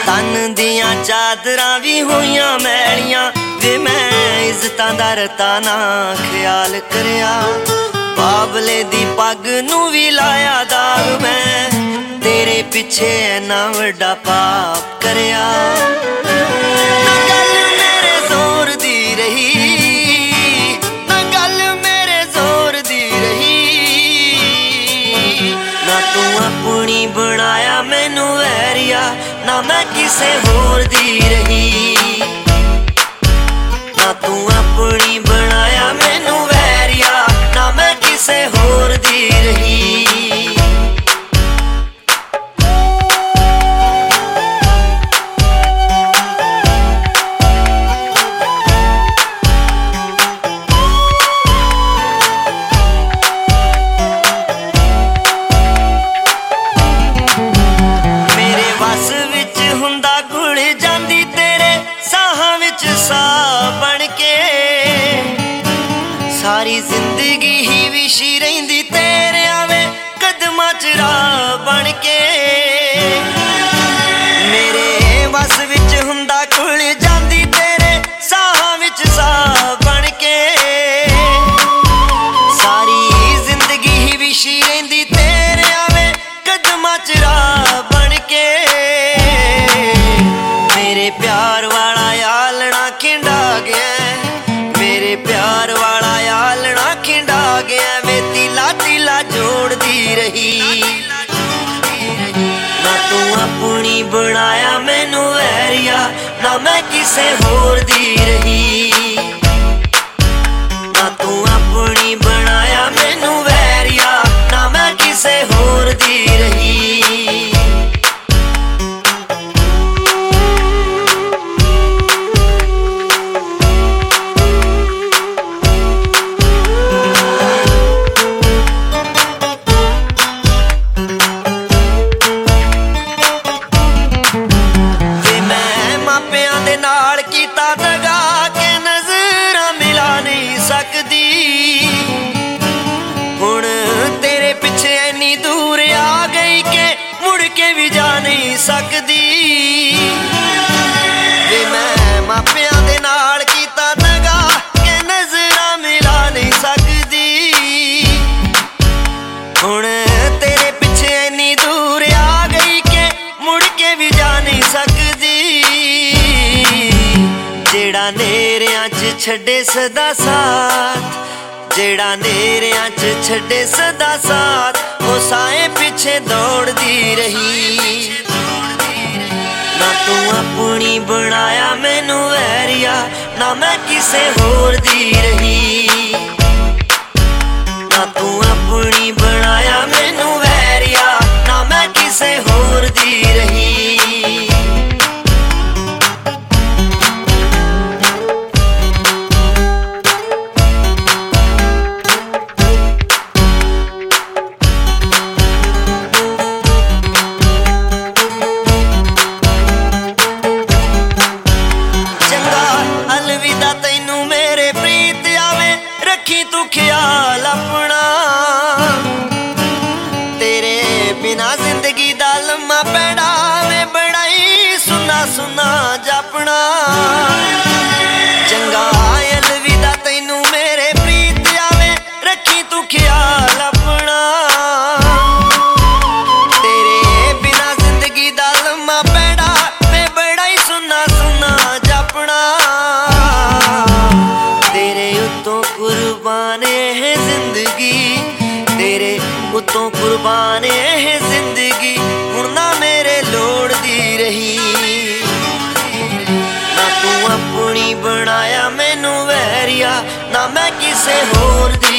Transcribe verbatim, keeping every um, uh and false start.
तन दियां चादरां भी होइयां मैलियां वे मैं इज्जतां दा रताना ख्याल करया। बाबले दी पग नूं भी लाया दाग मैं तेरे पिछे ना वड्डा पाप करया। ना गल मेरे जोर दी रही ना गल मेरे जोर दी रही ना तू अपनी बनाया मैनू वैरिया ना मैं किसे होर दी रही। ना तू अपनी बनाया मैनू वैरिया ना मैं किसे होर दी रही। सारी जिंदगी ही विशी रहिंदी तेरे आवे कदमां च राह बन के। मेरे वस विच हुंदा खुल जांदी तेरे साहां विच साह बन के। सारी जिंदगी ही विशी रहिंदी तेरे आवे कदमां च राह बन के। मेरे प्यार वाला आलना खिंडा गया मेरे प्यार वाला आलना खिंडा गया वे तिला तिला जोड़दी रही। ना तू अपनी बनाया मैनू वैरिया ना मैं किसे होर दी रही। ना तू अपनी बनाया मैनू वैरिया ना मैं किसे होर दी रही। हुण तेरे पिछे इन्नी दूर आ गई के मुड़ के भी जा नहीं सकदी। वे मैं मापियां दे नाल कीता दगा के नजरां मिला नहीं सकदी। हुण तेरे पिछे इन्नी दूर आ गई के मुड़ के भी जा नहीं सकदी। जेड़ा नेरियां च छड्डे सदा साथ जेड़ा नेरियां च छड्डे सदा साथ ओ साए पिछे दौड़दी रही। ना तू अपनी बनाया मैनू वैरिया ना मैं किसे होर दी रही। ना तू अपनी बनाया मैनू वैरिया ना मैं किसे होर दी रही। तू ख्याल अपना तेरे बिना जिंदगी दा लम्मा पैड़ा वे बड़ा ही सुना सुना जापना। चंगा अलविदा तैनू मेरे प्रीत आवे रखी तू ख्याल अपना। तेरे बिना जिंदगी दा लम्मा पैड़ा वे बड़ा ही सुना सुना जापना। तेरे उत्तों कुर्बान है जिंदगी तेरे उत्तों कुर्बान है जिंदगी हुण ना मेरे लोड़ दी रही। ना तू अपनी बनाया मैनू वैरिया ना मैं किसे होर दी